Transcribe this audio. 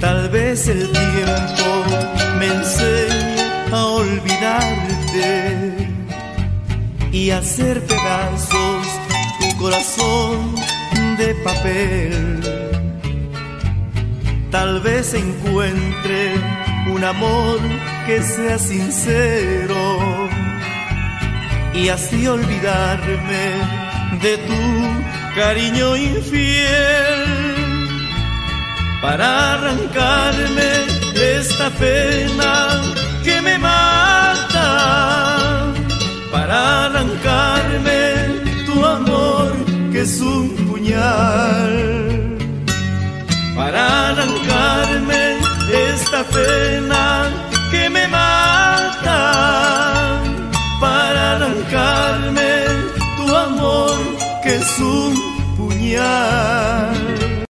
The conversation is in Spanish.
Tal vez el tiempo me enseñe a olvidarte y hacer pedazos tu corazón de papel. Tal vez encuentre un amor que sea sincero y así olvidarme de tu cariño infiel, para arrancarme esta pena que me mata, para arrancarme tu amor que es un puñal, para arrancarme esta pena que me mata, para arrancarme tu amor que es un puñal.